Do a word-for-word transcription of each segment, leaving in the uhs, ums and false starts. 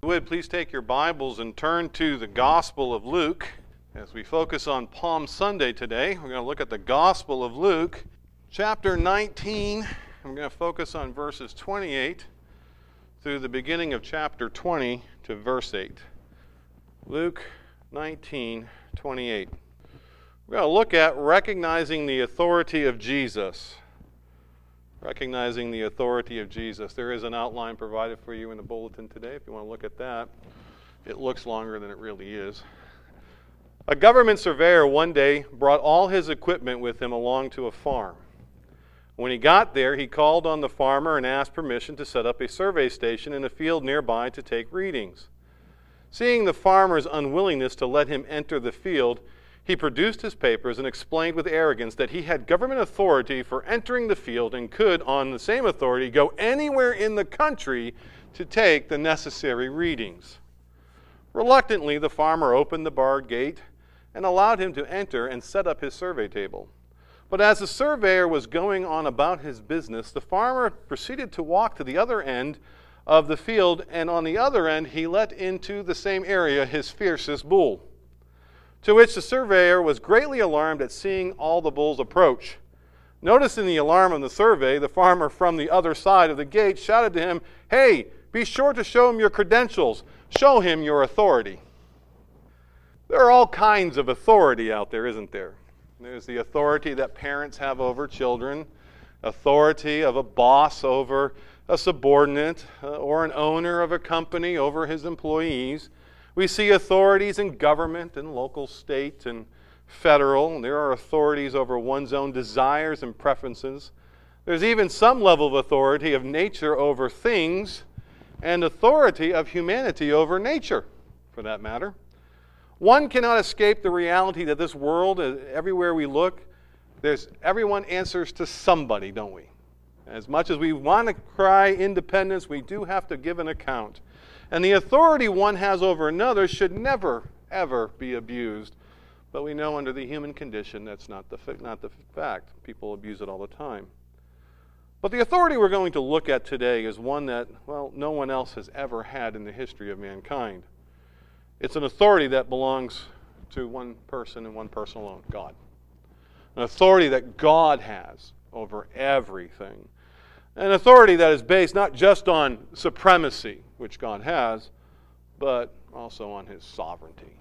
If you would, please take your Bibles and turn to the Gospel of Luke. As we focus on Palm Sunday today, we're going to look at the Gospel of Luke, chapter nineteen. I'm going to focus on verses twenty-eight through the beginning of chapter twenty to verse eight. Luke nineteen, twenty-eight. We're going to look at recognizing the authority of Jesus. Recognizing the authority of Jesus. There is an outline provided for you in the bulletin today if you want to look at that. It looks longer than it really is. A government surveyor one day brought all his equipment with him along to a farm. When he got there, he called on the farmer and asked permission to set up a survey station in a field nearby to take readings. Seeing the farmer's unwillingness to let him enter the field, he produced his papers and explained with arrogance that he had government authority for entering the field and could, on the same authority, go anywhere in the country to take the necessary readings. Reluctantly, the farmer opened the barred gate and allowed him to enter and set up his survey table. But as the surveyor was going on about his business, the farmer proceeded to walk to the other end of the field, and on the other end he let into the same area his fiercest bull. To which the surveyor was greatly alarmed at seeing all the bulls approach. Noticing the alarm of the survey, the farmer from the other side of the gate shouted to him, "Hey, be sure to show him your credentials. Show him your authority." There are all kinds of authority out there, isn't there? There's the authority that parents have over children, authority of a boss over a subordinate, uh, or an owner of a company over his employees. We see authorities in government and local, state, and federal. There are authorities over one's own desires and preferences. There's even some level of authority of nature over things, and authority of humanity over nature, for that matter. One cannot escape the reality that this world, everywhere we look, there's everyone answers to somebody, don't we? As much as we want to cry independence, we do have to give an account. And the authority one has over another should never, ever be abused. But we know under the human condition that's not the, not the fact. People abuse it all the time. But the authority we're going to look at today is one that, well, no one else has ever had in the history of mankind. It's an authority that belongs to one person and one person alone, God. An authority that God has over everything. An authority that is based not just on supremacy, which God has, but also on his sovereignty.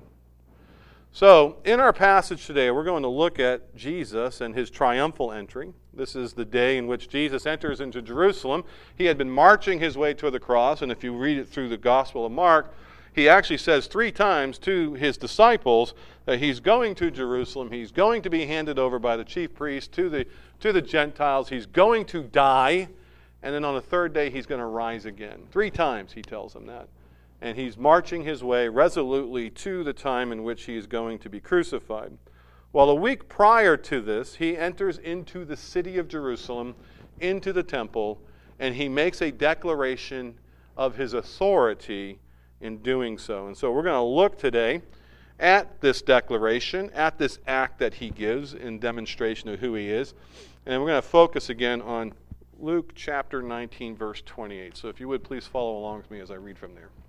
So, in our passage today, we're going to look at Jesus and his triumphal entry. This is the day in which Jesus enters into Jerusalem. He had been marching his way to the cross, and if you read it through the Gospel of Mark, he actually says three times to his disciples that he's going to Jerusalem, he's going to be handed over by the chief priests to the, to the Gentiles, he's going to die, and then on the third day he's going to rise again. Three times he tells them that. And he's marching his way resolutely to the time in which he is going to be crucified. Well, a week prior to this, he enters into the city of Jerusalem, into the temple, and he makes a declaration of his authority in doing so. And so we're going to look today at this declaration, at this act that he gives in demonstration of who he is. And we're going to focus again on Luke chapter nineteen, verse twenty-eight. So if you would, please follow along with me as I read from there.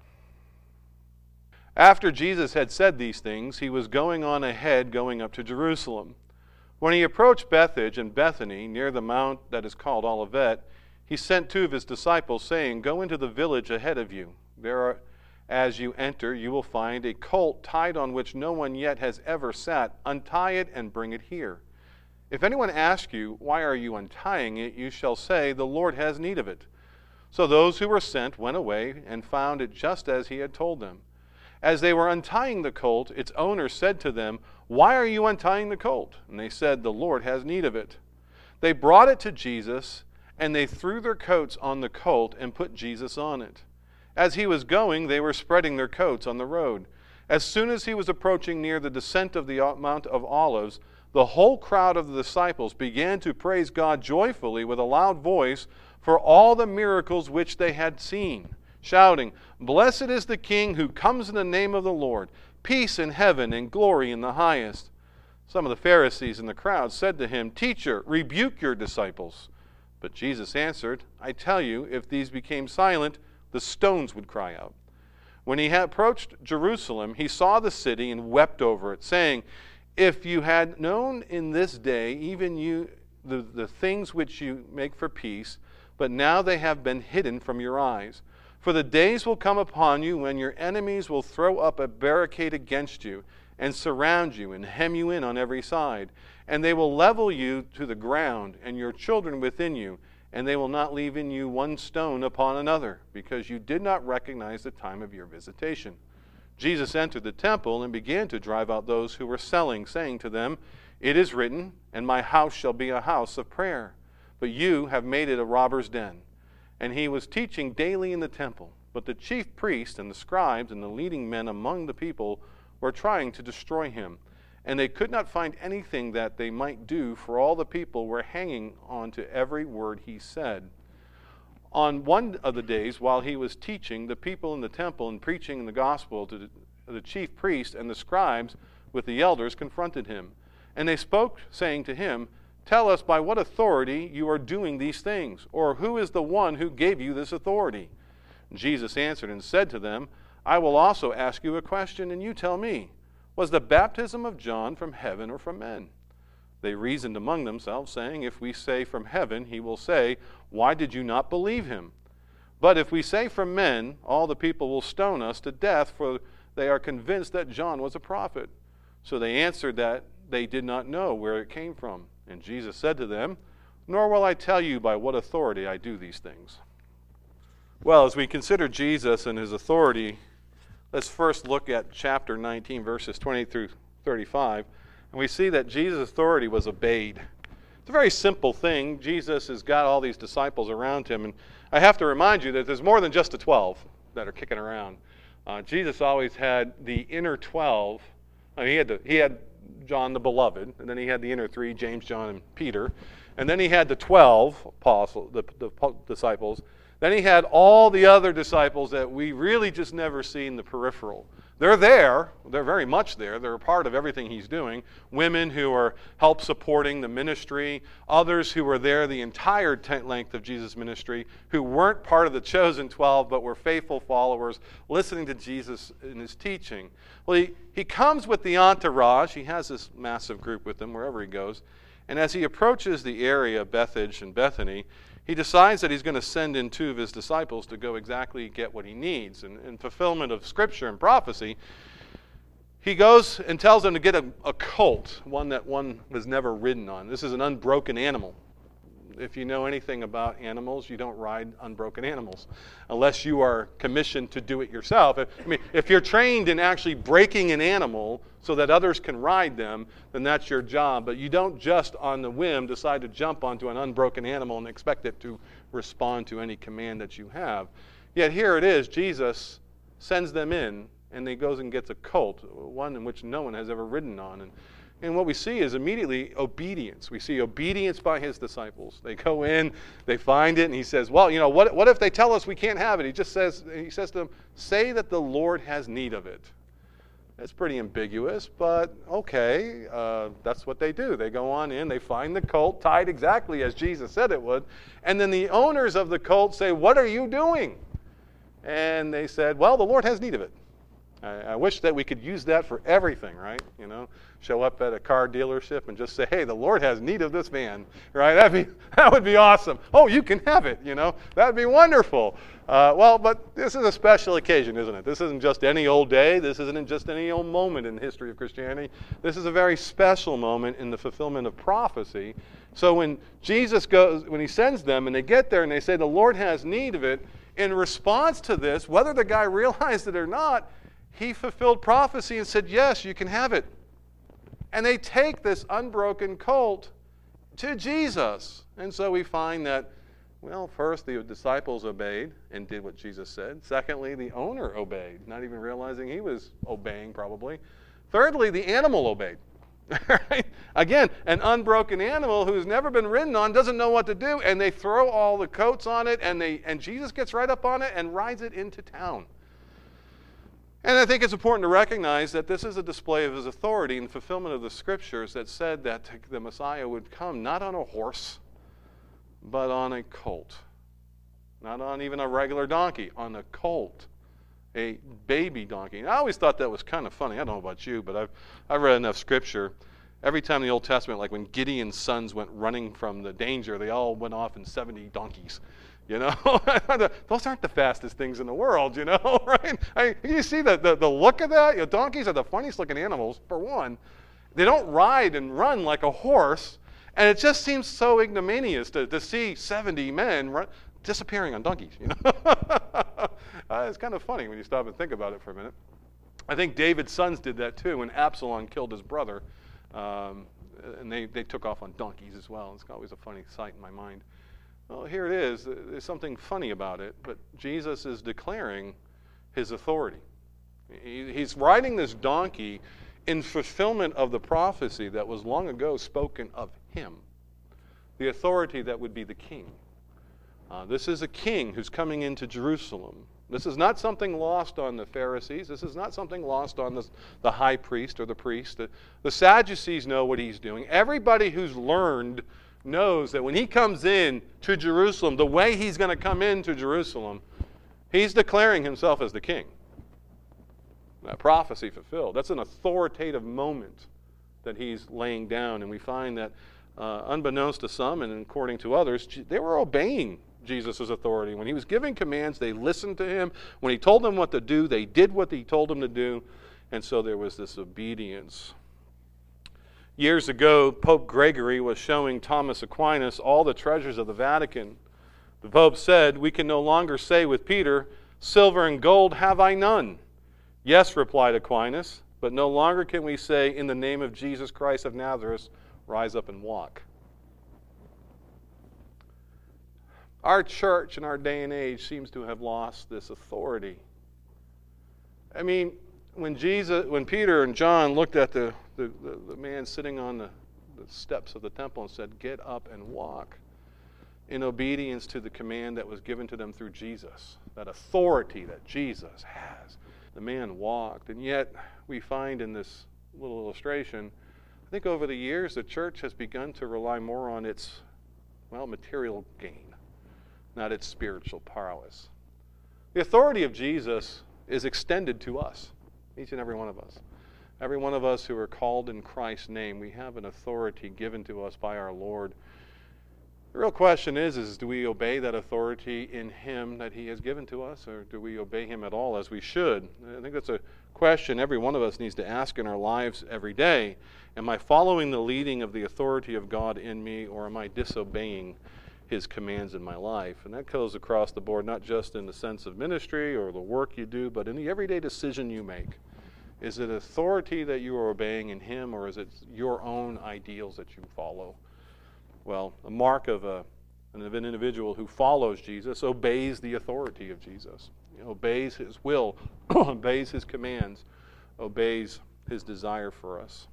After Jesus had said these things, he was going on ahead, going up to Jerusalem. When he approached Bethphage and Bethany, near the mount that is called Olivet, he sent two of his disciples, saying, "Go into the village ahead of you. There are, as you enter, you will find a colt tied on which no one yet has ever sat. Untie it and bring it here. If anyone asks you, 'Why are you untying it?' you shall say, 'The Lord has need of it.'" So those who were sent went away and found it just as he had told them. As they were untying the colt, its owner said to them, "Why are you untying the colt?" And they said, "The Lord has need of it." They brought it to Jesus, and they threw their coats on the colt and put Jesus on it. As he was going, they were spreading their coats on the road. As soon as he was approaching near the descent of the Mount of Olives, the whole crowd of the disciples began to praise God joyfully with a loud voice for all the miracles which they had seen, shouting, "Blessed is the King who comes in the name of the Lord, peace in heaven and glory in the highest." Some of the Pharisees in the crowd said to him, "Teacher, rebuke your disciples." But Jesus answered, "I tell you, if these became silent, the stones would cry out." When he had approached Jerusalem, he saw the city and wept over it, saying, If you had known in this day, even you, the, the things which you make for peace, but now they have been hidden from your eyes. For the days will come upon you when your enemies will throw up a barricade against you, and surround you, and hem you in on every side. And they will level you to the ground, and your children within you, and they will not leave in you one stone upon another, because you did not recognize the time of your visitation. Jesus entered the temple and began to drive out those who were selling, saying to them, It is written, and my house shall be a house of prayer. But you have made it a robber's den. And he was teaching daily in the temple. But the chief priests and the scribes and the leading men among the people were trying to destroy him. And they could not find anything that they might do, for all the people were hanging on to every word he said. On one of the days, while he was teaching the people in the temple and preaching the gospel to the chief priests and the scribes with the elders, confronted him. And they spoke, saying to him, Tell us by what authority you are doing these things, or who is the one who gave you this authority? Jesus answered and said to them, I will also ask you a question, and you tell me. Was the baptism of John from heaven or from men? They reasoned among themselves, saying, If we say from heaven, he will say, Why did you not believe him? But if we say from men, all the people will stone us to death, for they are convinced that John was a prophet. So they answered that they did not know where it came from. And Jesus said to them, Nor will I tell you by what authority I do these things. Well, as we consider Jesus and his authority, let's first look at chapter nineteen, verses twenty through thirty-five, and we see that Jesus' authority was obeyed. It's a very simple thing. Jesus has got all these disciples around him, and I have to remind you that there's more than just the twelve that are kicking around. Uh, Jesus always had the inner twelve. I mean, he had the, he had John the Beloved, and then he had the inner three, James, John, and Peter, and then he had the twelve apostles, the, the disciples. Then he had all the other disciples that we really just never see in the peripheral. They're there. They're very much there. They're a part of everything he's doing. Women who are help supporting the ministry. Others who were there the entire length of Jesus' ministry, who weren't part of the chosen twelve, but were faithful followers, listening to Jesus in his teaching. Well, he, he comes with the entourage. He has this massive group with him wherever he goes. And as he approaches the area of Bethphage and Bethany, he decides that he's going to send in two of his disciples to go exactly get what he needs. And in fulfillment of Scripture and prophecy, he goes and tells them to get a, a colt, one that one was never ridden on. This is an unbroken animal. If you know anything about animals, you don't ride unbroken animals unless you are commissioned to do it yourself. I mean, if you're trained in actually breaking an animal so that others can ride them, then that's your job. But you don't just on the whim decide to jump onto an unbroken animal and expect it to respond to any command that you have. Yet here it is, Jesus sends them in, and he goes and gets a colt, one in which no one has ever ridden on. And And what we see is immediately obedience. We see obedience by his disciples. They go in, they find it, and he says, well, you know, what, what if they tell us we can't have it? He just says, he says to them, say that the Lord has need of it. That's pretty ambiguous, but okay, uh, that's what they do. They go on in, they find the colt tied exactly as Jesus said it would, and then the owners of the colt say, what are you doing? And they said, well, the Lord has need of it. I, I wish that we could use that for everything, right? You know, show up at a car dealership and just say, hey, the Lord has need of this van, right? That'd be, that would be awesome. Oh, you can have it, you know. That'd be wonderful. Uh, well, but this is a special occasion, isn't it? This isn't just any old day. This isn't just any old moment in the history of Christianity. This is a very special moment in the fulfillment of prophecy. So when Jesus goes, when he sends them and they get there and they say the Lord has need of it, in response to this, whether the guy realized it or not, he fulfilled prophecy and said, yes, you can have it. And they take this unbroken colt to Jesus. And so we find that, well, first the disciples obeyed and did what Jesus said. Secondly, the owner obeyed, not even realizing he was obeying probably. Thirdly, the animal obeyed. Right? Again, an unbroken animal who's never been ridden on, doesn't know what to do, and they throw all the coats on it, and they and Jesus gets right up on it and rides it into town. And I think it's important to recognize that this is a display of his authority in fulfillment of the Scriptures that said that the Messiah would come not on a horse, but on a colt. Not on even a regular donkey, on a colt. a baby donkey. And I always thought that was kind of funny. I don't know about you, but I've, I've read enough scripture. Every time in the Old Testament, like when Gideon's sons went running from the danger, they all went off in seventy donkeys. You know, those aren't the fastest things in the world, you know, right? I mean, you see the, the, the look of that? You know, donkeys are the funniest looking animals, for one. They don't ride and run like a horse, and it just seems so ignominious to, to see seventy men run, disappearing on donkeys, you know. uh, it's kind of funny when you stop and think about it for a minute. I think David's sons did that too when Absalom killed his brother, um, and they, they took off on donkeys as well. It's always a funny sight in my mind. Well, here it is. There's something funny about it, but Jesus is declaring his authority. He, he's riding this donkey in fulfillment of the prophecy that was long ago spoken of him, the authority that would be the king. Uh, this is a king who's coming into Jerusalem. This is not something lost on the Pharisees. This is not something lost on the, the high priest or the priest. The, the Sadducees know what he's doing. Everybody who's learned knows that when he comes in to Jerusalem, the way he's going to come into Jerusalem, he's declaring himself as the king. That prophecy fulfilled. That's an authoritative moment that he's laying down. And we find that uh, unbeknownst to some and according to others, they were obeying Jesus' authority. When he was giving commands, they listened to him. When he told them what to do, they did what he told them to do. And so there was this obedience. Years ago, Pope Gregory was showing Thomas Aquinas all the treasures of the Vatican. The Pope said, "We can no longer say with Peter, 'Silver and gold have I none.' 'Yes,' replied Aquinas, 'but no longer can we say, in the name of Jesus Christ of Nazareth, rise up and walk.'" Our church in our day and age seems to have lost this authority. I mean, when Jesus, when Peter and John looked at the, the, the, the man sitting on the, the steps of the temple and said, "Get up and walk," in obedience to the command that was given to them through Jesus, that authority that Jesus has, the man walked. And yet, we find in this little illustration, I think over the years, the church has begun to rely more on its, well, material gain, not its spiritual prowess. The authority of Jesus is extended to us, each and every one of us. Every one of us who are called in Christ's name, we have an authority given to us by our Lord. The real question is, is do we obey that authority in him that he has given to us, or do we obey him at all as we should? I think that's a question every one of us needs to ask in our lives every day. Am I following the leading of the authority of God in me, or am I disobeying his commands in my life? And that goes across the board, not just in the sense of ministry or the work you do, but in the everyday decision you make. Is it authority that you are obeying in him, or is it your own ideals that you follow? Well, a mark of, a, of an individual who follows Jesus obeys the authority of Jesus. He obeys his will, obeys his commands, obeys his desire for us.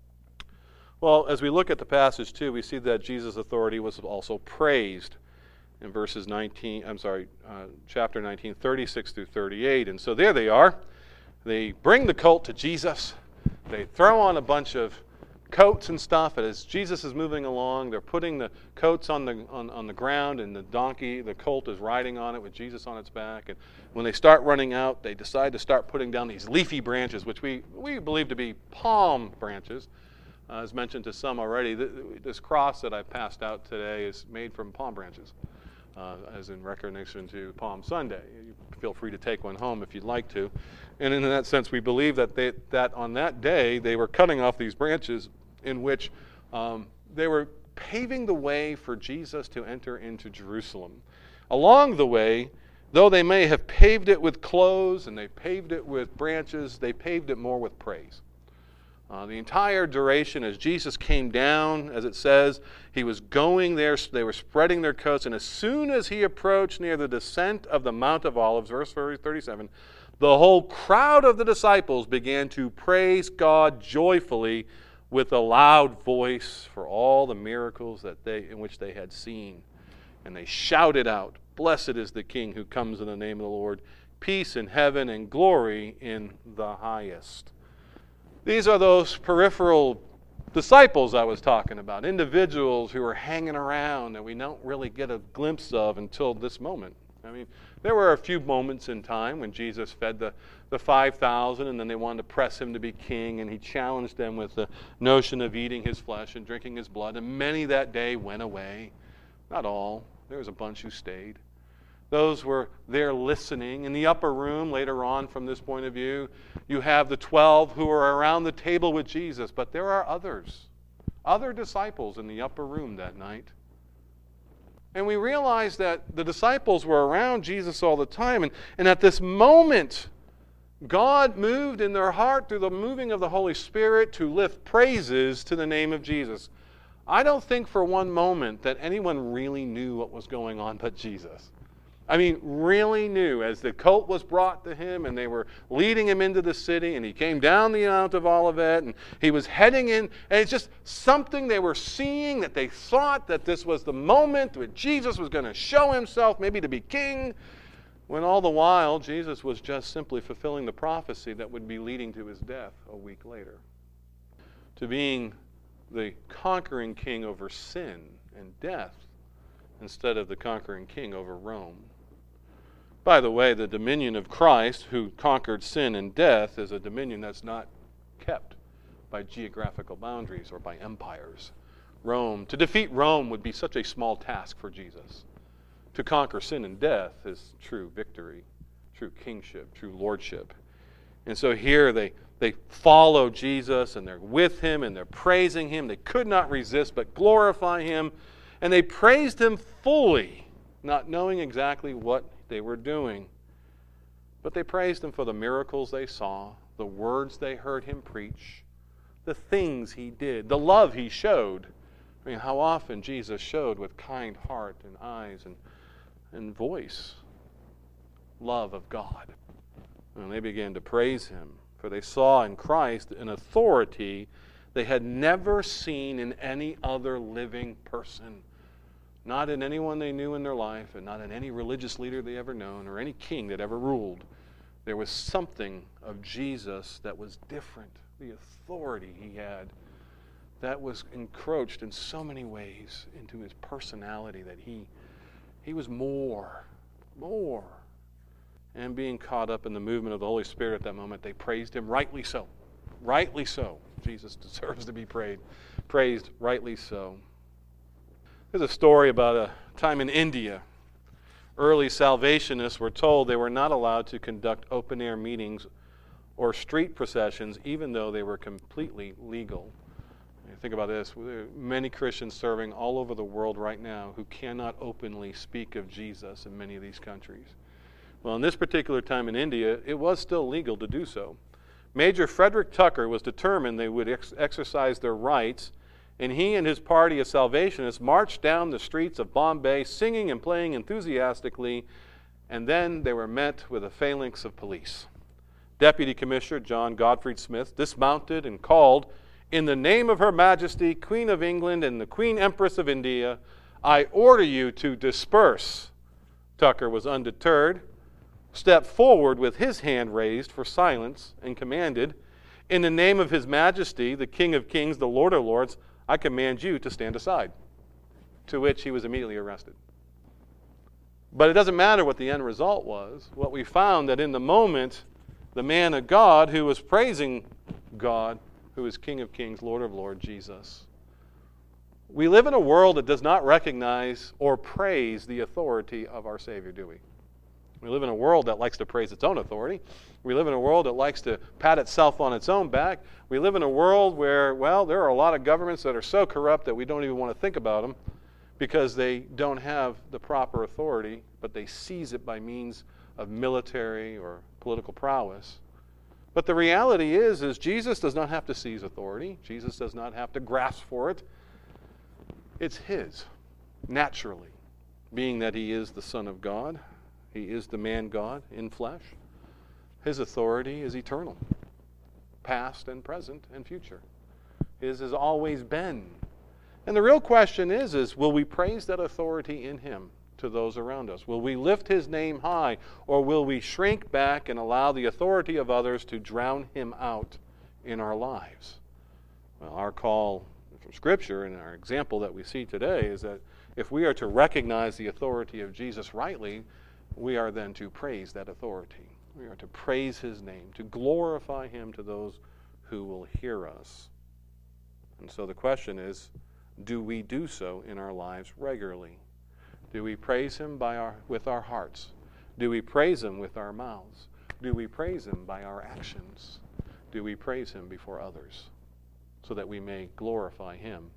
Well, as we look at the passage too, we see that Jesus' authority was also praised in verses nineteen. I'm sorry, uh, chapter nineteen, thirty-six through thirty-eight. And so there they are. They bring the colt to Jesus. They throw on a bunch of coats and stuff, and as Jesus is moving along, they're putting the coats on the on, on the ground, and the donkey, the colt, is riding on it with Jesus on its back. And when they start running out, they decide to start putting down these leafy branches, which we, we believe to be palm branches. Uh, as mentioned to some already, th- this cross that I passed out today is made from palm branches, uh, as in recognition to Palm Sunday. You feel free to take one home if you'd like to. And in that sense, we believe that they, that on that day, they were cutting off these branches in which um, they were paving the way for Jesus to enter into Jerusalem. Along the way, though they may have paved it with clothes and they paved it with branches, they paved it more with praise. Uh, the entire duration, as Jesus came down, as it says, he was going there, they were spreading their coats, and as soon as he approached near the descent of the Mount of Olives, verse thirty-seven, the whole crowd of the disciples began to praise God joyfully with a loud voice for all the miracles that they in which they had seen. And they shouted out, "Blessed is the King who comes in the name of the Lord, peace in heaven and glory in the highest." These are those peripheral disciples I was talking about, individuals who are hanging around that we don't really get a glimpse of until this moment. I mean, There were a few moments in time when Jesus fed the, the five thousand, and then they wanted to press him to be king, and he challenged them with the notion of eating his flesh and drinking his blood, and many that day went away. Not all. There was a bunch who stayed. Those were there listening. In the upper room, later on from this point of view, you have the twelve who are around the table with Jesus, but there are others, other disciples in the upper room that night. And we realize that the disciples were around Jesus all the time, and, and at this moment, God moved in their heart through the moving of the Holy Spirit to lift praises to the name of Jesus. I don't think for one moment that anyone really knew what was going on but Jesus. I mean, really knew. As the colt was brought to him and they were leading him into the city, and he came down the Mount of Olivet and he was heading in, and it's just something they were seeing, that they thought that this was the moment where Jesus was going to show himself, maybe to be king, when all the while Jesus was just simply fulfilling the prophecy that would be leading to his death a week later. To being the conquering king over sin and death instead of the conquering king over Rome. By the way, the dominion of Christ, who conquered sin and death, is a dominion that's not kept by geographical boundaries or by empires. Rome, to defeat Rome would be such a small task for Jesus. To conquer sin and death is true victory, true kingship, true lordship. And so here they, they follow Jesus, and they're with him, and they're praising him. They could not resist but glorify him. And they praised him fully, not knowing exactly what they were doing. But they praised him for the miracles they saw, the words they heard him preach, the things he did, the love he showed. I mean, how often Jesus showed with kind heart and eyes and, and voice love of God. And they began to praise him, for they saw in Christ an authority they had never seen in any other living person. Not in anyone they knew in their life, and not in any religious leader they ever known, or any king that ever ruled. There was something of Jesus that was different. The authority he had that was encroached in so many ways into his personality, that he, he was more, more. And being caught up in the movement of the Holy Spirit at that moment, they praised him rightly so. Rightly so. Jesus deserves to be praised. Praised rightly so. There's a story about a time in India. Early Salvationists were told they were not allowed to conduct open-air meetings or street processions, even though they were completely legal. Think about this. There are many Christians serving all over the world right now who cannot openly speak of Jesus in many of these countries. Well, in this particular time in India, it was still legal to do so. Major Frederick Tucker was determined they would ex- exercise their rights, and he and his party of Salvationists marched down the streets of Bombay singing and playing enthusiastically, and then they were met with a phalanx of police. Deputy Commissioner John Godfrey Smith dismounted and called, "In the name of Her Majesty, Queen of England and the Queen Empress of India, I order you to disperse." Tucker was undeterred, stepped forward with his hand raised for silence, and commanded, "In the name of His Majesty, the King of Kings, the Lord of Lords, I command you to stand aside." To which he was immediately arrested. But it doesn't matter what the end result was. What we found that in the moment, the man of God who was praising God, who is King of Kings, Lord of Lords, Jesus. We live in a world that does not recognize or praise the authority of our Savior, do we? We live in a world that likes to praise its own authority. We live in a world that likes to pat itself on its own back. We live in a world where, well, there are a lot of governments that are so corrupt that we don't even want to think about them because they don't have the proper authority, but they seize it by means of military or political prowess. But the reality is, is Jesus does not have to seize authority. Jesus does not have to grasp for it. It's his, naturally, being that he is the Son of God. He is the man God in flesh. His authority is eternal, past and present and future. His has always been. And the real question is, is will we praise that authority in him to those around us? Will we lift his name high, or will we shrink back and allow the authority of others to drown him out in our lives? Well, our call from Scripture and our example that we see today is that if we are to recognize the authority of Jesus rightly, we are then to praise that authority. We are to praise his name, to glorify him to those who will hear us. And so the question is, do we do so in our lives regularly? Do we praise him by our, with our hearts? Do we praise him with our mouths? Do we praise him by our actions? Do we praise him before others so that we may glorify him?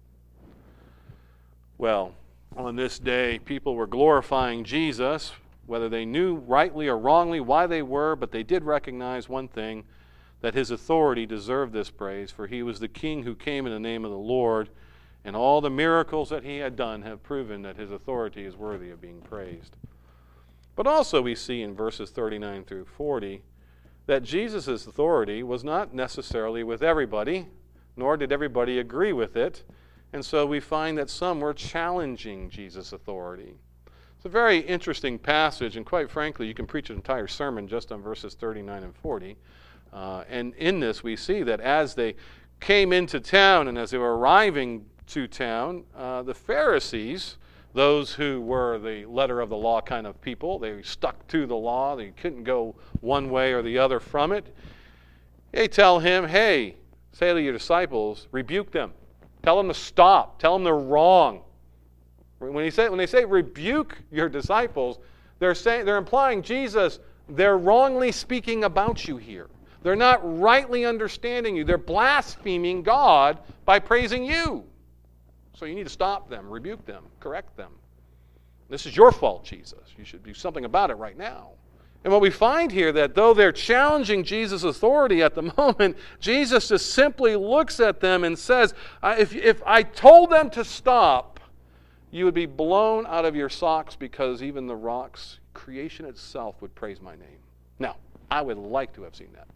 Well, on this day, people were glorifying Jesus, whether they knew rightly or wrongly why they were, but they did recognize one thing, that his authority deserved this praise, for he was the king who came in the name of the Lord, and all the miracles that he had done have proven that his authority is worthy of being praised. But also we see in verses thirty-nine through forty that Jesus' authority was not necessarily with everybody, nor did everybody agree with it. And so we find that some were challenging Jesus' authority. It's a very interesting passage, and quite frankly, you can preach an entire sermon just on verses thirty-nine and forty. Uh, and in this we see that as they came into town and as they were arriving to town, uh, the Pharisees, those who were the letter of the law kind of people, they stuck to the law, they couldn't go one way or the other from it. They tell him, hey, say to your disciples, rebuke them. Tell them to stop. Tell them they're wrong. When, he say, when they say rebuke your disciples, they're saying, they're implying, Jesus, they're wrongly speaking about you here. They're not rightly understanding you. They're blaspheming God by praising you. So you need to stop them, rebuke them, correct them. This is your fault, Jesus. You should do something about it right now. And what we find here, that though they're challenging Jesus' authority at the moment, Jesus just simply looks at them and says, if, if I told them to stop, you would be blown out of your socks, because even the rocks, creation itself, would praise my name. Now, I would like to have seen that.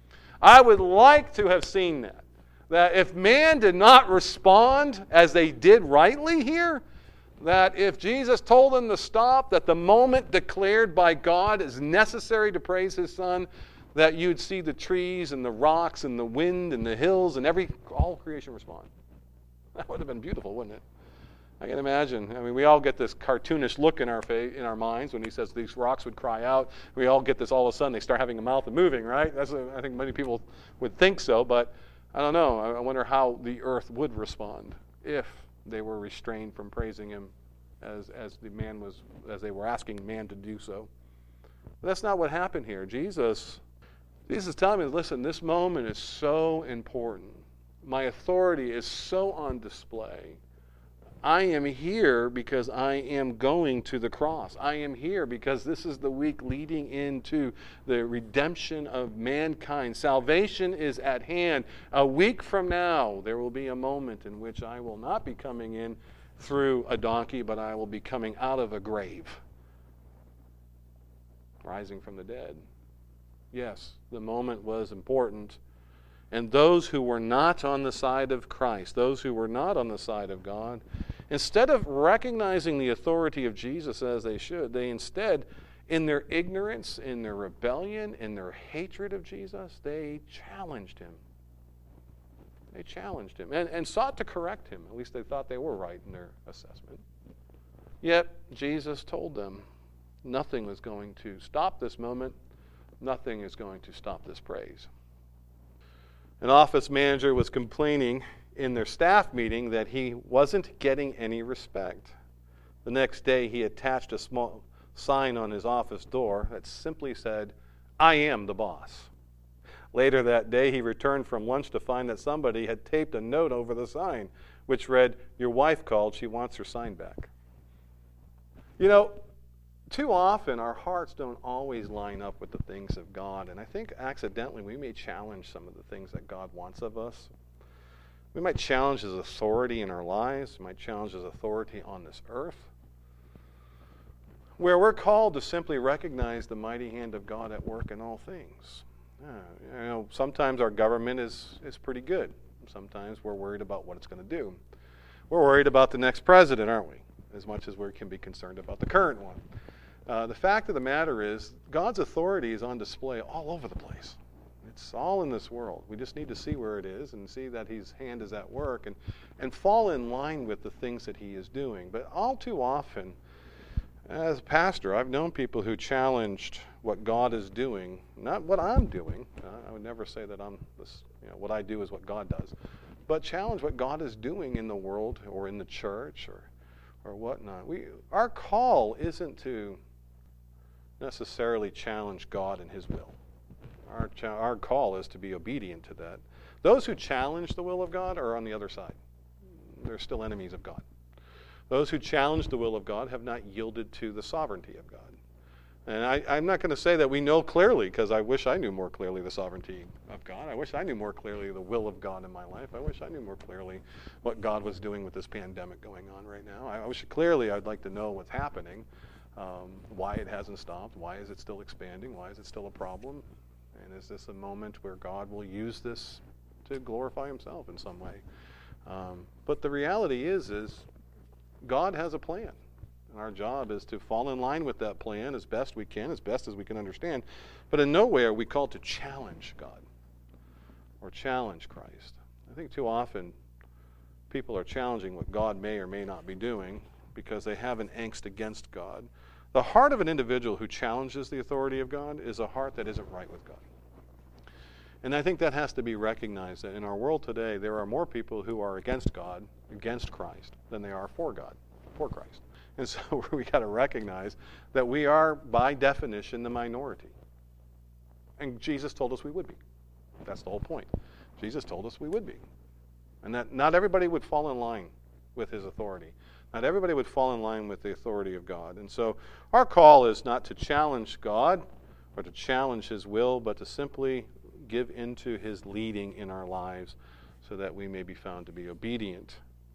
I would like to have seen that. That if man did not respond as they did rightly here, that if Jesus told them to stop, that the moment declared by God is necessary to praise his Son, that you'd see the trees and the rocks and the wind and the hills and every all creation respond. That would have been beautiful, wouldn't it? I can imagine. I mean, we all get this cartoonish look in our face, in our minds when he says these rocks would cry out. We all get this all of a sudden. They start having a mouth and moving, right? That's a, I think many people would think so, but I don't know. I wonder how the earth would respond if they were restrained from praising him as as the man was as they were asking man to do so. But that's not what happened here. Jesus, Jesus is telling me, listen, this moment is so important. My authority is so on display. I am here because I am going to the cross. I am here because this is the week leading into the redemption of mankind. Salvation is at hand. A week from now, there will be a moment in which I will not be coming in through a donkey, but I will be coming out of a grave, rising from the dead. Yes, the moment was important. And those who were not on the side of Christ, those who were not on the side of God, instead of recognizing the authority of Jesus as they should, they instead, in their ignorance, in their rebellion, in their hatred of Jesus, they challenged him. They challenged him and, and sought to correct him. At least they thought they were right in their assessment. Yet, Jesus told them nothing was going to stop this moment. Nothing is going to stop this praise. An office manager was complaining in their staff meeting that he wasn't getting any respect. The next day, he attached a small sign on his office door that simply said, "I am the boss." Later that day, he returned from lunch to find that somebody had taped a note over the sign, which read, "Your wife called. She wants her sign back." You know, too often our hearts don't always line up with the things of God, and I think accidentally we may challenge some of the things that God wants of us. We might challenge his authority in our lives. We might challenge his authority on this earth, where we're called to simply recognize the mighty hand of God at work in all things. Yeah, you know, sometimes our government is, is pretty good. Sometimes we're worried about what it's going to do. We're worried about the next president, aren't we? As much as we can be concerned about the current one. Uh, the fact of the matter is, God's authority is on display all over the place. It's all in this world. We just need to see where it is and see that his hand is at work and, and fall in line with the things that he is doing. But all too often, As a pastor, I've known people who challenged what God is doing, not what I'm doing. Uh, I would never say that I'm this, you know, what I do is what God does, but challenge what God is doing in the world or in the church or, or whatnot. We, our call isn't to necessarily challenge God and His will. Our, cha- our call is to be obedient to that. Those who challenge the will of God are on the other side. They're still enemies of God. Those who challenge the will of God have not yielded to the sovereignty of God. And I, I'm not going to say that we know clearly, because I wish I knew more clearly the sovereignty of God. I wish I knew more clearly the will of God in my life. I wish I knew more clearly what God was doing with this pandemic going on right now. I wish clearly I'd like to know what's happening, um, why it hasn't stopped, why is it still expanding, why is it still a problem, and is this a moment where God will use this to glorify Himself in some way? Um, but the reality is, is God has a plan. And our job is to fall in line with that plan as best we can, as best as we can understand. But in no way are we called to challenge God or challenge Christ. I think too often people are challenging what God may or may not be doing because they have an angst against God. The heart of an individual who challenges the authority of God is a heart that isn't right with God. And I think that has to be recognized, that in our world today, there are more people who are against God, against Christ, than they are for God, for Christ. And so we got to recognize that we are, by definition, the minority. And Jesus told us we would be. That's the whole point. Jesus told us we would be. And that not everybody would fall in line with His authority. Not everybody would fall in line with the authority of God. And so our call is not to challenge God or to challenge His will, but to simply give into His leading in our lives so that we may be found to be obedient.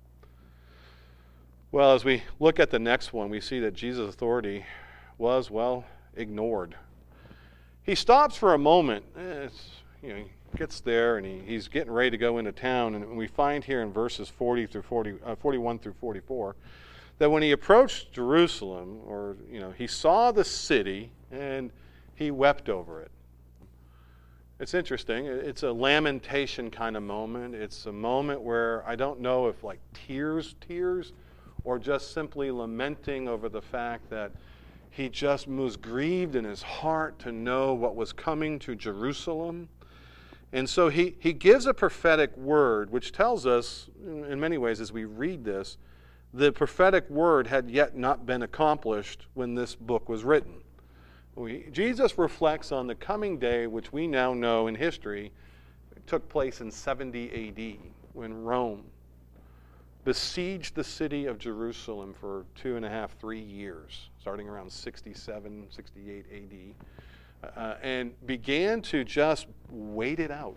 Well, as we look at the next one, we see that Jesus' authority was, well, ignored. He stops for a moment. It's, you know, he gets there and he, he's getting ready to go into town. And we find here in verses forty through forty, uh, forty-one through forty-four, that when he approached Jerusalem, or you know, he saw the city and he wept over it. It's interesting. It's a lamentation kind of moment. It's a moment where I don't know if like tears, tears, or just simply lamenting over the fact that he just was grieved in his heart to know what was coming to Jerusalem. And so he, he gives a prophetic word, which tells us, in many ways, as we read this, the prophetic word had yet not been accomplished when this book was written. We, Jesus reflects on the coming day, which we now know in history took place in seventy A D, when Rome besieged the city of Jerusalem for two and a half, three years, starting around sixty-seven, sixty-eight A D, uh, and began to just wait it out.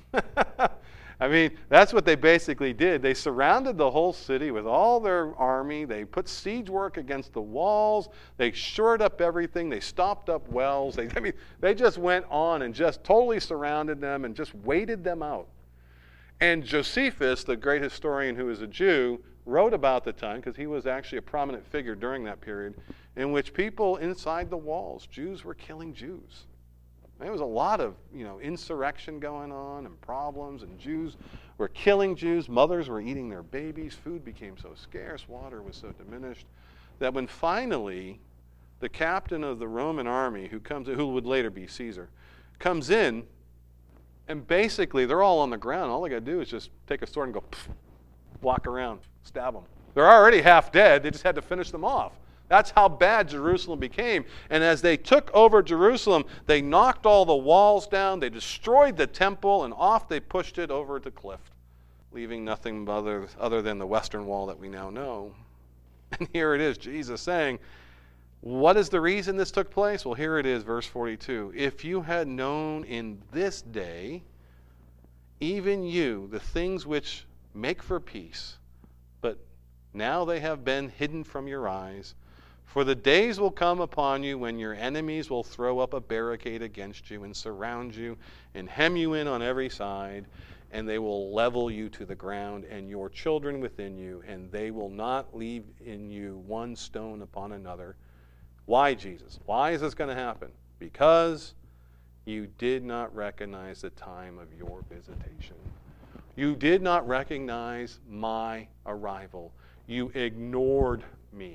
I mean, that's what they basically did. They surrounded the whole city with all their army. They put siege work against the walls. They shored up everything. They stopped up wells. They, I mean, they just went on and just totally surrounded them and just waited them out. And Josephus, the great historian who is a Jew, wrote about the time, because he was actually a prominent figure during that period, in which people inside the walls, Jews were killing Jews. There was a lot of, you know, insurrection going on and problems, and Jews were killing Jews. Mothers were eating their babies. Food became so scarce. Water was so diminished that when finally the captain of the Roman army, who comes, who would later be Caesar, comes in, and basically they're all on the ground. All they got to do is just take a sword and go, pff, walk around, stab them. They're already half dead. They just had to finish them off. That's how bad Jerusalem became. And as they took over Jerusalem, they knocked all the walls down, they destroyed the temple, and off they pushed it over the cliff, leaving nothing other, other than the western wall that we now know. And here it is, Jesus saying, what is the reason this took place? Well, here it is, verse forty-two. If you had known in this day, even you, the things which make for peace, but now they have been hidden from your eyes. For the days will come upon you when your enemies will throw up a barricade against you and surround you and hem you in on every side, and they will level you to the ground and your children within you, and they will not leave in you one stone upon another. Why, Jesus? Why is this going to happen? Because you did not recognize the time of your visitation. You did not recognize my arrival. You ignored me.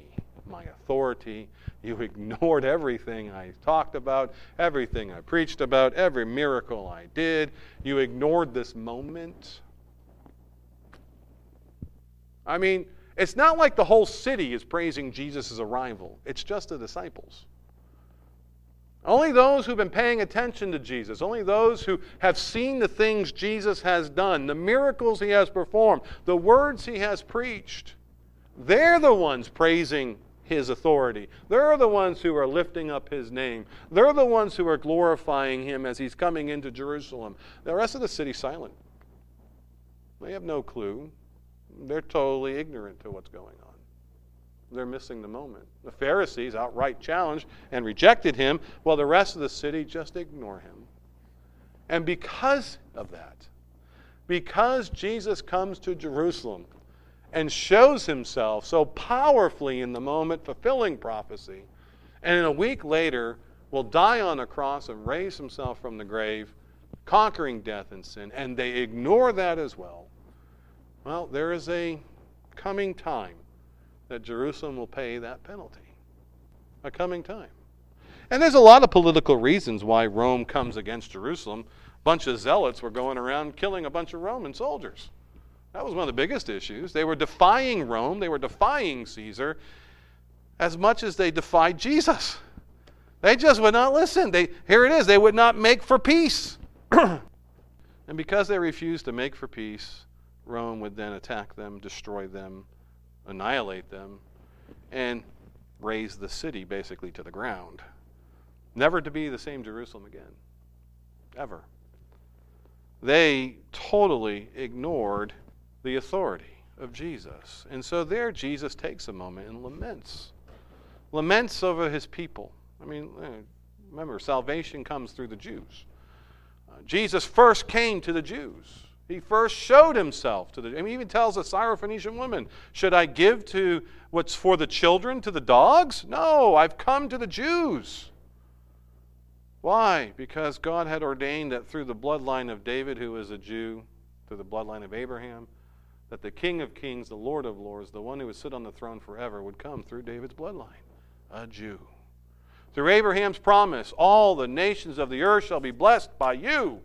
my authority. You ignored everything I talked about, everything I preached about, every miracle I did. You ignored this moment. I mean, it's not like the whole city is praising Jesus' arrival. It's just the disciples. Only those who've been paying attention to Jesus, only those who have seen the things Jesus has done, the miracles he has performed, the words he has preached, they're the ones praising his authority. They're the ones who are lifting up his name. They're the ones who are glorifying him as he's coming into Jerusalem. The rest of the city's silent. They have no clue. They're totally ignorant to what's going on. They're missing the moment. The Pharisees outright challenged and rejected him, while the rest of the city just ignore him. And because of that, because Jesus comes to Jerusalem and shows himself so powerfully in the moment, fulfilling prophecy, and in a week later will die on a cross and raise himself from the grave, conquering death and sin, and they ignore that as well, well, there is a coming time that Jerusalem will pay that penalty. A coming time. And there's a lot of political reasons why Rome comes against Jerusalem. A bunch of zealots were going around killing a bunch of Roman soldiers. That was one of the biggest issues. They were defying Rome. They were defying Caesar as much as they defied Jesus. They just would not listen. They, here it is. They would not make for peace. And because they refused to make for peace, Rome would then attack them, destroy them, annihilate them, and raze the city basically to the ground. Never to be the same Jerusalem again. Ever. They totally ignored the authority of Jesus. And so there Jesus takes a moment and laments. Laments over his people. I mean, remember, salvation comes through the Jews. Uh, Jesus first came to the Jews. He first showed himself to the, I mean, he even tells the Syrophoenician woman, should I give to what's for the children to the dogs? No, I've come to the Jews. Why? Because God had ordained that through the bloodline of David, who is a Jew, through the bloodline of Abraham, that the King of Kings, the Lord of Lords, the one who would sit on the throne forever, would come through David's bloodline, a Jew. Through Abraham's promise, all the nations of the earth shall be blessed by you.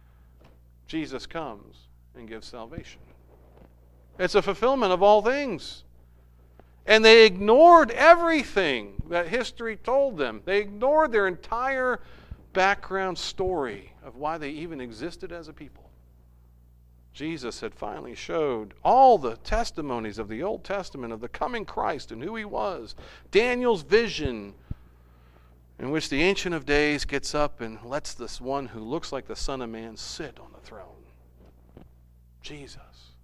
Jesus comes and gives salvation. It's a fulfillment of all things. And they ignored everything that history told them. They ignored their entire background story of why they even existed as a people. Jesus had finally showed all the testimonies of the Old Testament of the coming Christ and who he was. Daniel's vision, in which the Ancient of Days gets up and lets this one who looks like the Son of Man sit on the throne. Jesus.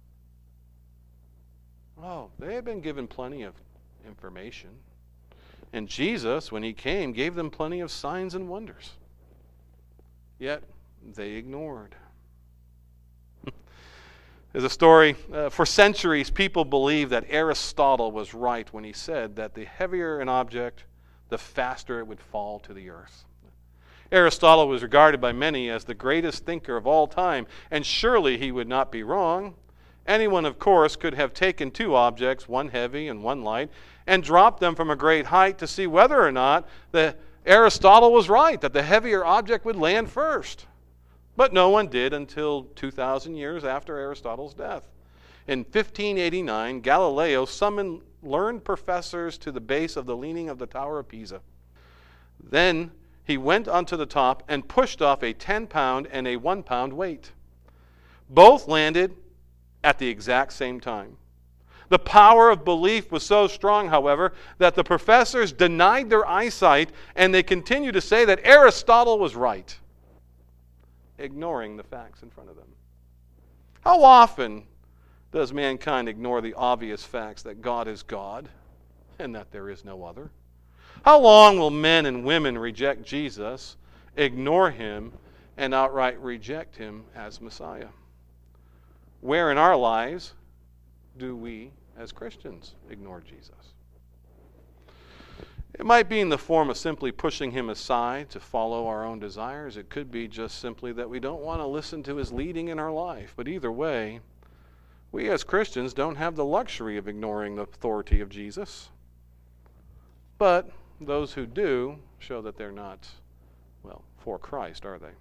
Oh, they had been given plenty of information. And Jesus, when he came, gave them plenty of signs and wonders. Yet, they ignored. There's a story, uh, for centuries people believed that Aristotle was right when he said that the heavier an object, the faster it would fall to the earth. Aristotle was regarded by many as the greatest thinker of all time, and surely he would not be wrong. Anyone, of course, could have taken two objects, one heavy and one light, and dropped them from a great height to see whether or not the Aristotle was right, that the heavier object would land first. But no one did until two thousand years after Aristotle's death. In fifteen eighty-nine, Galileo summoned learned professors to the base of the leaning of the Tower of Pisa. Then he went onto the top and pushed off a ten-pound and a one-pound weight. Both landed at the exact same time. The power of belief was so strong, however, that the professors denied their eyesight, and they continued to say that Aristotle was right, ignoring the facts in front of them. How often does mankind ignore the obvious facts that God is God and that there is no other? How long will men and women reject Jesus, ignore him, and outright reject him as Messiah? Where in our lives do we, as Christians, ignore Jesus? It might be in the form of simply pushing him aside to follow our own desires. It could be just simply that we don't want to listen to his leading in our life. But either way, we as Christians don't have the luxury of ignoring the authority of Jesus. But those who do show that they're not, well, for Christ, are they?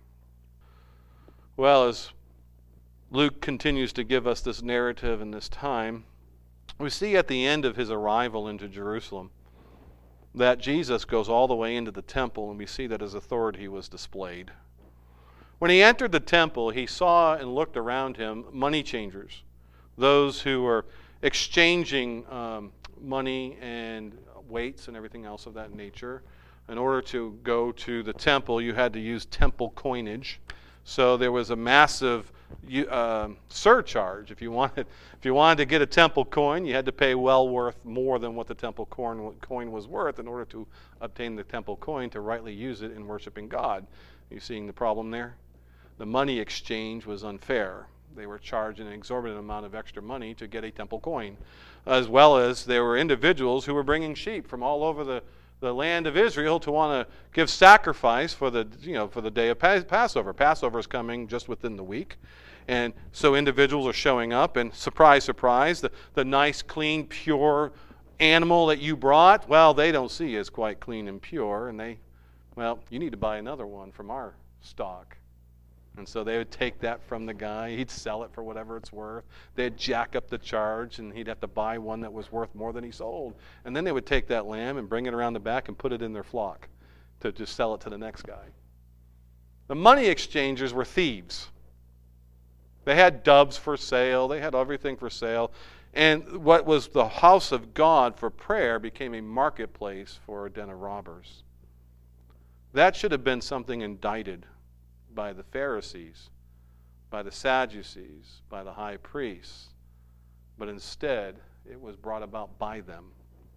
Well, as Luke continues to give us this narrative in this time, we see at the end of his arrival into Jerusalem that Jesus goes all the way into the temple, and we see that his authority was displayed. When he entered the temple, he saw and looked around him money changers, those who were exchanging um, money and weights and everything else of that nature. In order to go to the temple, you had to use temple coinage. So there was a massive uh, surcharge. If you wanted, if you wanted to get a temple coin, you had to pay well worth more than what the temple coin, coin was worth in order to obtain the temple coin to rightly use it in worshiping God. Are you seeing the problem there? The money exchange was unfair. They were charged an exorbitant amount of extra money to get a temple coin, as well as there were individuals who were bringing sheep from all over the the land of Israel to want to give sacrifice for the, you know, for the day of Passover. Passover is coming just within the week. And so individuals are showing up, and surprise, surprise, the, the nice, clean, pure animal that you brought, well, they don't see as quite clean and pure, and they, well, you need to buy another one from our stock. And so they would take that from the guy. He'd sell it for whatever it's worth. They'd jack up the charge, and he'd have to buy one that was worth more than he sold. And then they would take that lamb and bring it around the back and put it in their flock to just sell it to the next guy. The money exchangers were thieves. They had doves for sale. They had everything for sale. And what was the house of God for prayer became a marketplace for a den of robbers. That should have been something indicted by the Pharisees, by the Sadducees, by the high priests. But instead, it was brought about by them.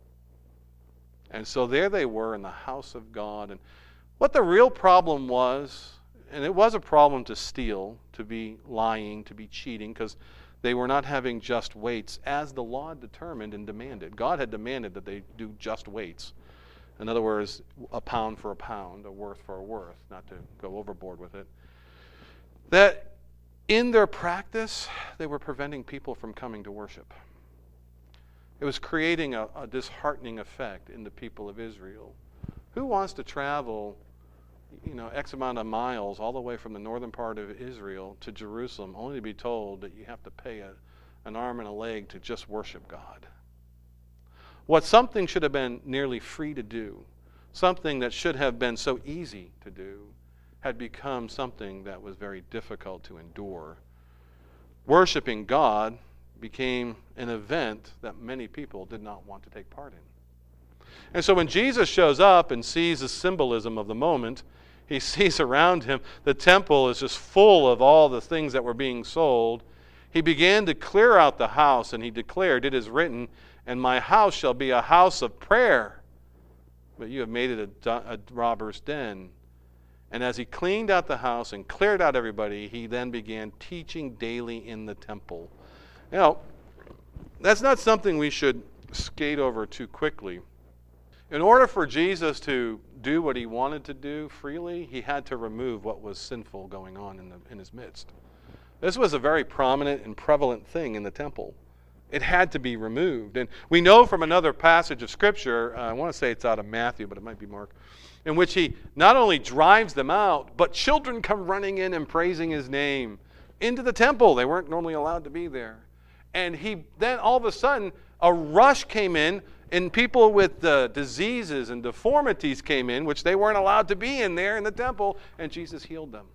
And so there they were in the house of God. And what the real problem was, and it was a problem to steal, to be lying, to be cheating, because they were not having just weights as the law determined and demanded. God had demanded that they do just weights. In other words, a pound for a pound, a worth for a worth, not to go overboard with it. That in their practice, they were preventing people from coming to worship. It was creating a, a disheartening effect in the people of Israel. Who wants to travel, you know, X amount of miles all the way from the northern part of Israel to Jerusalem, only to be told that you have to pay a, an arm and a leg to just worship God? What something should have been nearly free to do, something that should have been so easy to do, had become something that was very difficult to endure. Worshiping God became an event that many people did not want to take part in. And so when Jesus shows up and sees the symbolism of the moment, he sees around him the temple is just full of all the things that were being sold. He began to clear out the house, and he declared, "It is written, and my house shall be a house of prayer, but you have made it a, a robber's den." And as he cleaned out the house and cleared out everybody, he then began teaching daily in the temple. Now, that's not something we should skate over too quickly. In order for Jesus to do what he wanted to do freely, he had to remove what was sinful going on in, the, in his midst. This was a very prominent and prevalent thing in the temple. It had to be removed. And we know from another passage of Scripture, uh, I want to say it's out of Matthew, but it might be Mark, in which he not only drives them out, but children come running in and praising his name into the temple. They weren't normally allowed to be there. And he then all of a sudden, a rush came in, and people with uh, diseases and deformities came in, which they weren't allowed to be in there in the temple, and Jesus healed them.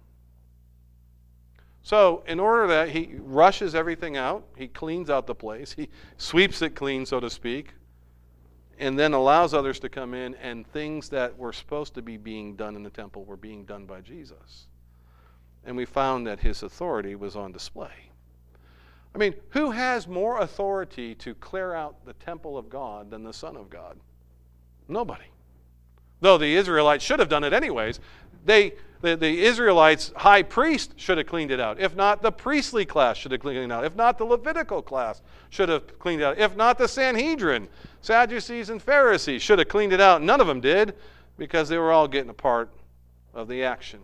So in order that he rushes everything out, he cleans out the place, he sweeps it clean, so to speak, and then allows others to come in, and things that were supposed to be being done in the temple were being done by Jesus. And we found that his authority was on display. I mean, who has more authority to clear out the temple of God than the Son of God? Nobody. Though the Israelites should have done it anyways. They, the, the Israelites' high priest should have cleaned it out. If not, the priestly class should have cleaned it out. If not, the Levitical class should have cleaned it out. If not, the Sanhedrin, Sadducees and Pharisees should have cleaned it out. None of them did, because they were all getting a part of the action.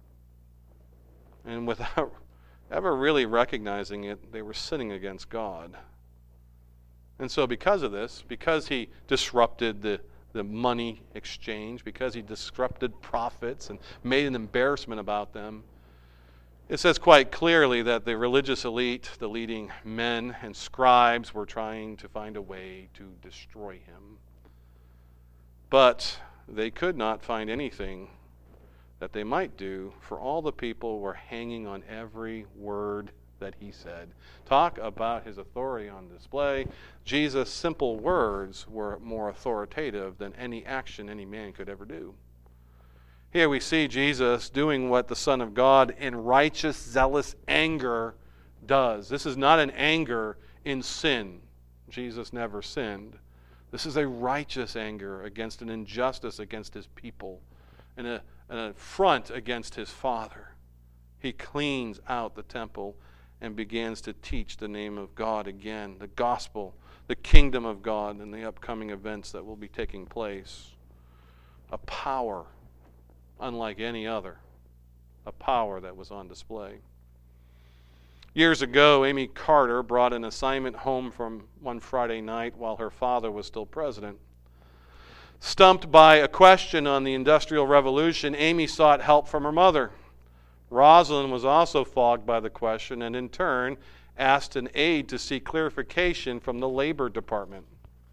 And without ever really recognizing it, they were sinning against God. And so because of this, because he disrupted the the money exchange, because he disrupted profits and made an embarrassment about them. It says quite clearly that the religious elite, the leading men and scribes, were trying to find a way to destroy him. But they could not find anything that they might do, for all the people were hanging on every word that he said. Talk about his authority on display. Jesus' simple words were more authoritative than any action any man could ever do. Here we see Jesus doing what the Son of God in righteous, zealous anger does. This is not an anger in sin. Jesus never sinned. This is a righteous anger against an injustice against his people, and a, an affront against his Father. He cleans out the temple and begins to teach the name of God again, the gospel, the kingdom of God, and the upcoming events that will be taking place. A power unlike any other, a power that was on display. Years ago, Amy Carter brought an assignment home from one Friday night while her father was still president. Stumped by a question on the Industrial Revolution, Amy sought help from her mother. Rosalind was also fogged by the question and in turn asked an aide to seek clarification from the Labor Department.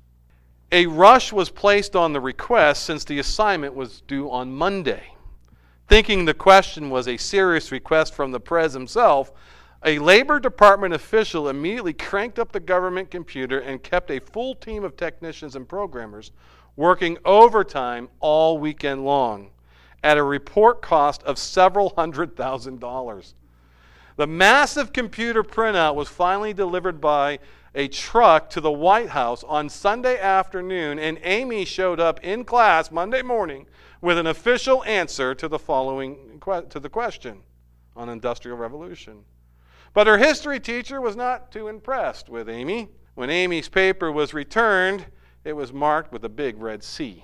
A rush was placed on the request since the assignment was due on Monday. Thinking the question was a serious request from the Prez himself, a Labor Department official immediately cranked up the government computer and kept a full team of technicians and programmers working overtime all weekend long at a report cost of several hundred thousand dollars. The massive computer printout was finally delivered by a truck to the White House on Sunday afternoon, and Amy showed up in class Monday morning with an official answer to the following to the question on Industrial Revolution. But her history teacher was not too impressed with Amy. When Amy's paper was returned, it was marked with a big red C.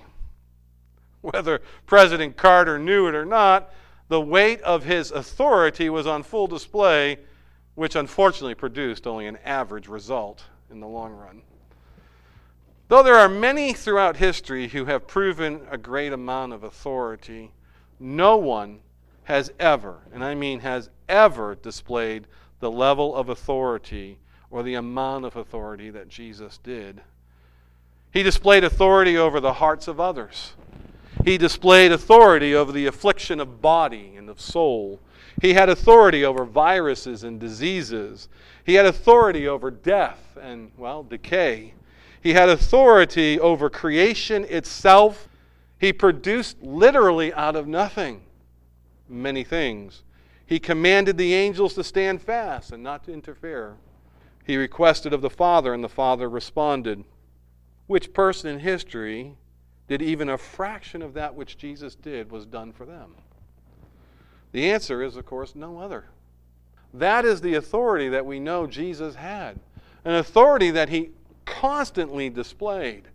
Whether President Carter knew it or not, the weight of his authority was on full display, which unfortunately produced only an average result in the long run. Though there are many throughout history who have proven a great amount of authority, no one has ever, and I mean has ever, displayed the level of authority or the amount of authority that Jesus did. He displayed authority over the hearts of others. He displayed authority over the affliction of body and of soul. He had authority over viruses and diseases. He had authority over death and, well, decay. He had authority over creation itself. He produced literally out of nothing many things. He commanded the angels to stand fast and not to interfere. He requested of the Father, and the Father responded. Which person in history did even a fraction of that which Jesus did was done for them? The answer is, of course, no other. That is the authority that we know Jesus had, an authority that he constantly displayed,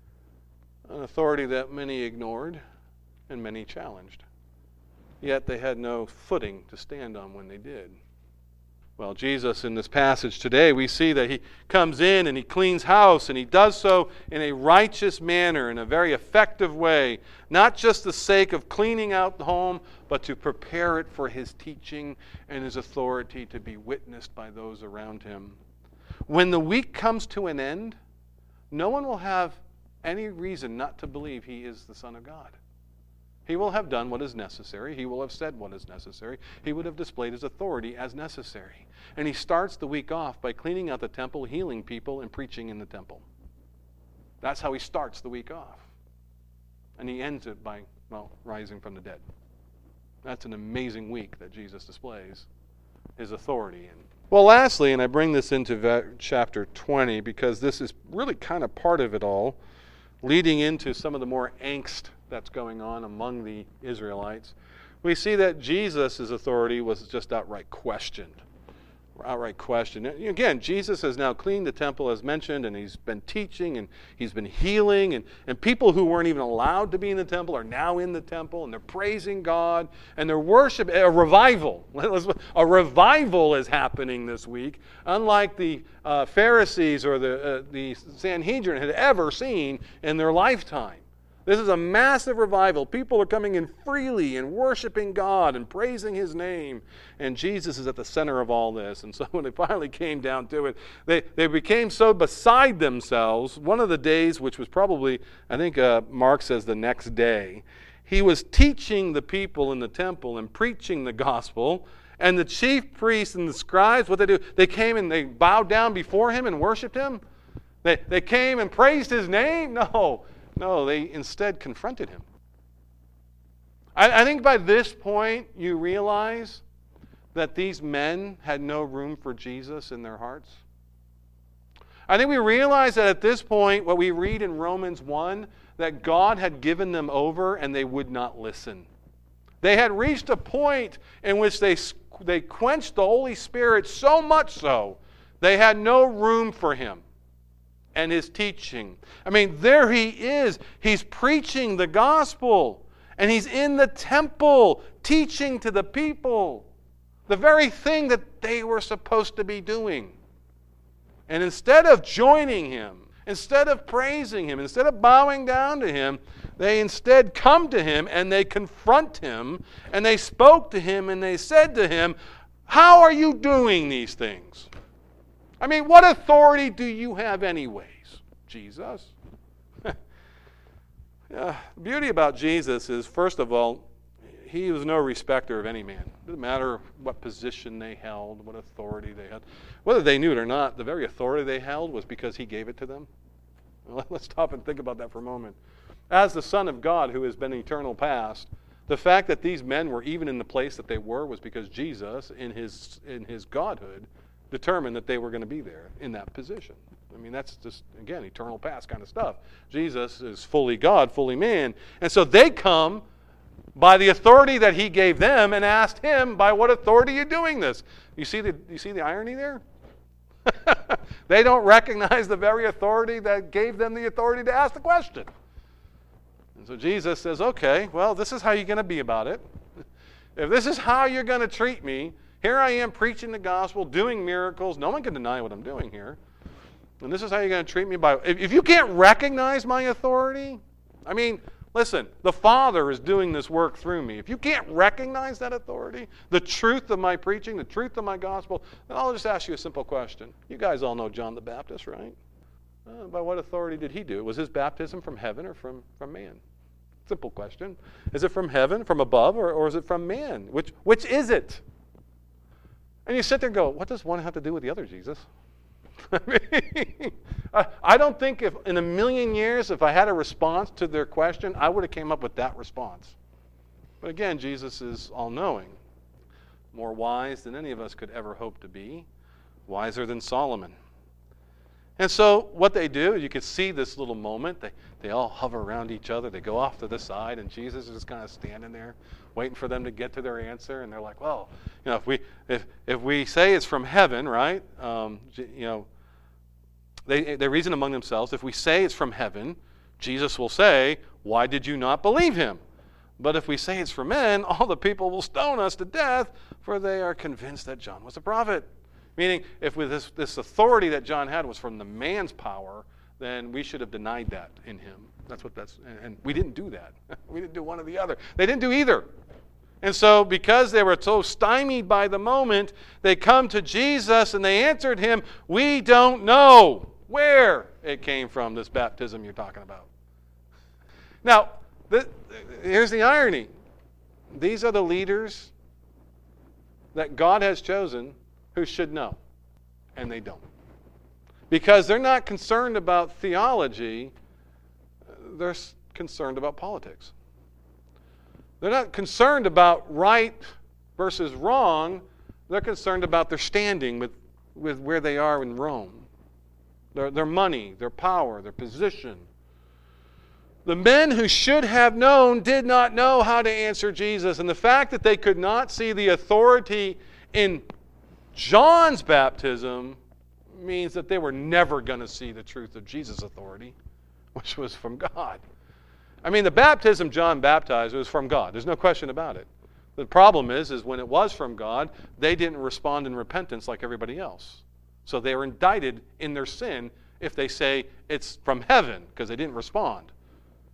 an authority that many ignored and many challenged. Yet they had no footing to stand on when they did. Well, Jesus, in this passage today, we see that he comes in and he cleans house, and he does so in a righteous manner, in a very effective way, not just the sake of cleaning out the home, but to prepare it for his teaching and his authority to be witnessed by those around him. When the week comes to an end, no one will have any reason not to believe he is the Son of God. He will have done what is necessary. He will have said what is necessary. He would have displayed his authority as necessary. And he starts the week off by cleaning out the temple, healing people, and preaching in the temple. That's how he starts the week off. And he ends it by, well, rising from the dead. That's an amazing week that Jesus displays his authority in. Well, lastly, and I bring this into chapter twenty because this is really kind of part of it all, leading into some of the more angst that's going on among the Israelites, we see that Jesus' authority was just outright questioned. Outright questioned. Again, Jesus has now cleaned the temple, as mentioned, and he's been teaching, and he's been healing, and, and people who weren't even allowed to be in the temple are now in the temple, and they're praising God, and they're worshiping. A revival. A revival is happening this week, unlike the uh, Pharisees or the, uh, the Sanhedrin had ever seen in their lifetime. This is a massive revival. People are coming in freely and worshiping God and praising His name. And Jesus is at the center of all this. And so when it finally came down to it, they, they became so beside themselves. One of the days, which was probably, I think uh, Mark says the next day, He was teaching the people in the temple and preaching the gospel. And the chief priests and the scribes, what they do, they came and they bowed down before Him and worshiped Him. They, they came and praised His name? No. No, they instead confronted Him. I, I think by this point you realize that these men had no room for Jesus in their hearts. I think we realize that at this point, what we read in Romans one, that God had given them over and they would not listen. They had reached a point in which they, they quenched the Holy Spirit so much so, they had no room for Him and His teaching. I mean, there He is. He's preaching the gospel. And He's in the temple teaching to the people the very thing that they were supposed to be doing. And instead of joining Him, instead of praising Him, instead of bowing down to Him, they instead come to Him and they confront Him and they spoke to Him and they said to Him, "How are you doing these things? I mean, what authority do you have anyways, Jesus?" Yeah, the beauty about Jesus is, first of all, He was no respecter of any man. It doesn't matter what position they held, what authority they had. Whether they knew it or not, the very authority they held was because He gave it to them. Well, let's stop and think about that for a moment. As the Son of God who has been eternal past, the fact that these men were even in the place that they were was because Jesus, in His, in his Godhood, determined that they were going to be there in that position. I mean, that's just, again, eternal past kind of stuff. Jesus is fully God, fully man. And so they come by the authority that He gave them and asked Him, by what authority are you doing this? You see the, you see the irony there? They don't recognize the very authority that gave them the authority to ask the question. And so Jesus says, okay, well, this is how you're going to be about it. If this is how you're going to treat me, here I am preaching the gospel, doing miracles. No one can deny what I'm doing here. And this is how you're going to treat me. By if, if you can't recognize my authority, I mean, listen, the Father is doing this work through me. If you can't recognize that authority, the truth of my preaching, the truth of my gospel, then I'll just ask you a simple question. You guys all know John the Baptist, right? Uh, by what authority did he do it? Was his baptism from heaven or from, from man? Simple question. Is it from heaven, from above, or, or is it from man? Which, which is it? And you sit there and go, what does one have to do with the other, Jesus? I mean, I don't think if in a million years, if I had a response to their question, I would have came up with that response. But again, Jesus is all-knowing, more wise than any of us could ever hope to be, wiser than Solomon. And so what they do, you can see this little moment. They, they all hover around each other. They go off to the side, and Jesus is just kind of standing there waiting for them to get to their answer. And they're like, well, you know, if we if if we say it's from heaven, right, um, you know, they, they reason among themselves. If we say it's from heaven, Jesus will say, why did you not believe Him? But if we say it's from men, all the people will stone us to death, for they are convinced that John was a prophet. Meaning, if with this, this authority that John had was from the man's power, then we should have denied that in him. That's what that's, and, and we didn't do that. We didn't do one or the other. They didn't do either. And so, because they were so stymied by the moment, they come to Jesus and they answered Him, we don't know where it came from, this baptism you're talking about. Now, the, here's the irony. These are the leaders that God has chosen who should know, and they don't. Because they're not concerned about theology, they're concerned about politics. They're not concerned about right versus wrong, they're concerned about their standing with, with where they are in Rome. Their, their money, their power, their position. The men who should have known did not know how to answer Jesus. And the fact that they could not see the authority in John's baptism means that they were never going to see the truth of Jesus' authority, which was from God. I mean, the baptism John baptized was from God. There's no question about it. The problem is, is when it was from God, they didn't respond in repentance like everybody else. So they are indicted in their sin if they say it's from heaven, because they didn't respond.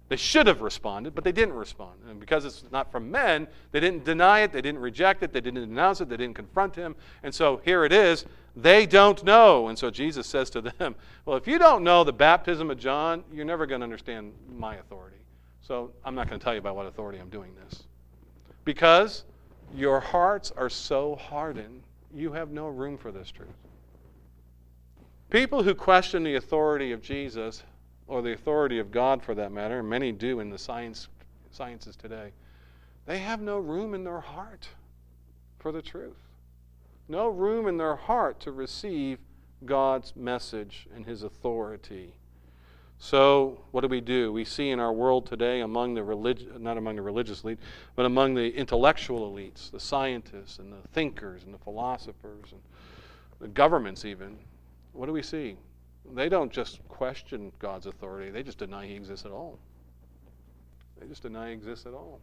They should have responded, but they didn't respond. And because it's not from men, they didn't deny it, they didn't reject it, they didn't denounce it, they didn't confront him. And so here it is, they don't know. And so Jesus says to them, well, if you don't know the baptism of John, you're never going to understand my authority. So I'm not going to tell you by what authority I'm doing this. Because your hearts are so hardened, you have no room for this truth. People who question the authority of Jesus, or the authority of God for that matter, and many do in the science sciences today, they have no room in their heart for the truth. No room in their heart to receive God's message and his authority. So what do we do? We see in our world today among the relig- not among the religious elite, but among the intellectual elites, the scientists and the thinkers and the philosophers and the governments even, what do we see? They don't just question God's authority, they just deny he exists at all. They just deny he exists at all.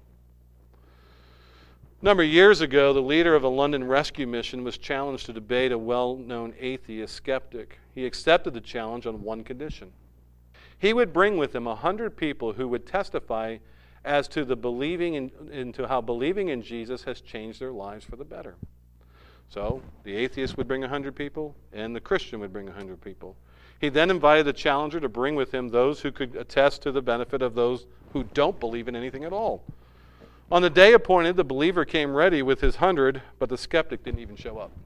A number of years ago, the leader of a London rescue mission was challenged to debate a well-known atheist skeptic. He accepted the challenge on one condition. He would bring with him a hundred people who would testify as to the believing in, into how believing in Jesus has changed their lives for the better. So the atheist would bring a hundred people, and the Christian would bring a hundred people. He then invited the challenger to bring with him those who could attest to the benefit of those who don't believe in anything at all. On the day appointed, the believer came ready with his hundred, but the skeptic didn't even show up.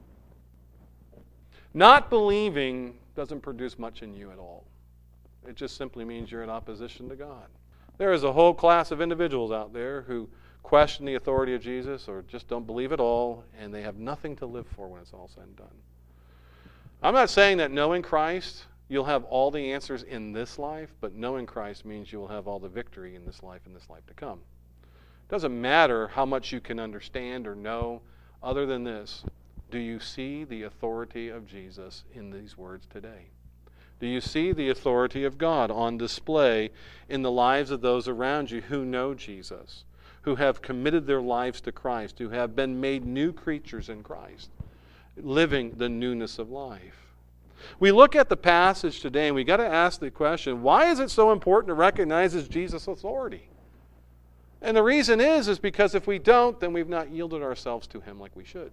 Not believing doesn't produce much in you at all. It just simply means you're in opposition to God. There is a whole class of individuals out there who question the authority of Jesus or just don't believe at all, and they have nothing to live for when it's all said and done. I'm not saying that knowing Christ, you'll have all the answers in this life, but knowing Christ means you will have all the victory in this life and this life to come. It doesn't matter how much you can understand or know other than this. Do you see the authority of Jesus in these words today? Do you see the authority of God on display in the lives of those around you who know Jesus, who have committed their lives to Christ, who have been made new creatures in Christ, living the newness of life? We look at the passage today and we got to ask the question, why is it so important to recognize as Jesus' authority? And the reason is, is because if we don't, then we've not yielded ourselves to him like we should.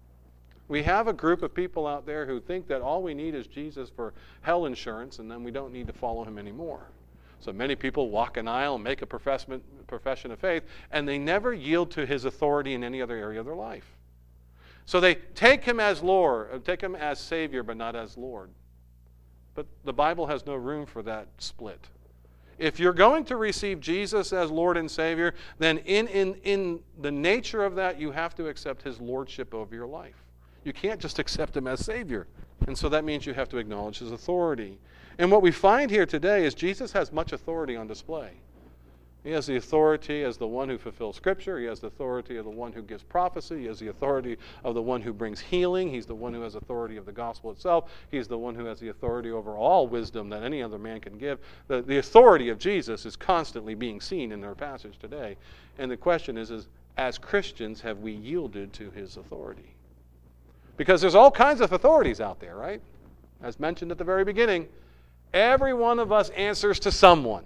We have a group of people out there who think that all we need is Jesus for hell insurance, and then we don't need to follow him anymore. So many people walk an aisle and make a profession profession of faith, and they never yield to his authority in any other area of their life. So they take him as Lord, take him as Savior, but not as Lord. But the Bible has no room for that split. If you're going to receive Jesus as Lord and Savior, then in, in, in the nature of that, you have to accept his lordship over your life. You can't just accept him as Savior. And so that means you have to acknowledge his authority. And what we find here today is Jesus has much authority on display. He has the authority as the one who fulfills Scripture. He has the authority of the one who gives prophecy. He has the authority of the one who brings healing. He's the one who has authority of the gospel itself. He's the one who has the authority over all wisdom that any other man can give. The, the authority of Jesus is constantly being seen in our passage today. And the question is, is, as Christians, have we yielded to his authority? Because there's all kinds of authorities out there, right? As mentioned at the very beginning, every one of us answers to someone.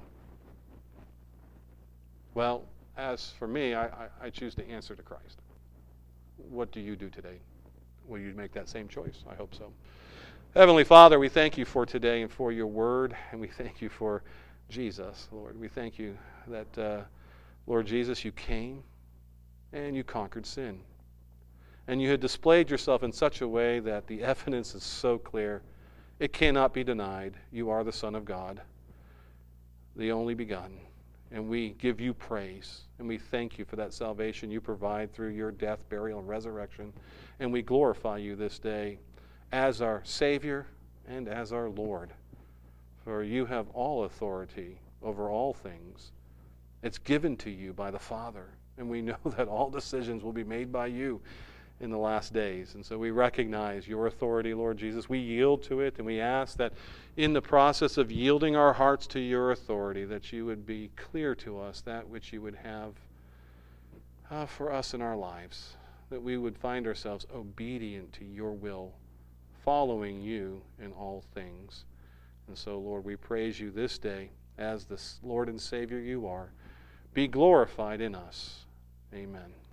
Well, as for me, I, I, I choose to answer to Christ. What do you do today? Will you make that same choice? I hope so. Heavenly Father, we thank you for today and for your word, and we thank you for Jesus, Lord. We thank you that, uh, Lord Jesus, you came and you conquered sin. And you had displayed yourself in such a way that the evidence is so clear, it cannot be denied. You are the Son of God, the only begotten. And we give you praise, and we thank you for that salvation you provide through your death, burial, and resurrection. And we glorify you this day as our Savior and as our Lord. For you have all authority over all things. It's given to you by the Father. And we know that all decisions will be made by you in the last days. And so we recognize your authority, Lord Jesus. We yield to it, and we ask that in the process of yielding our hearts to your authority, that you would be clear to us that which you would have uh, for us in our lives, that we would find ourselves obedient to your will, following you in all things. And so, Lord, we praise you this day as the Lord and Savior you are. Be glorified in us. Amen.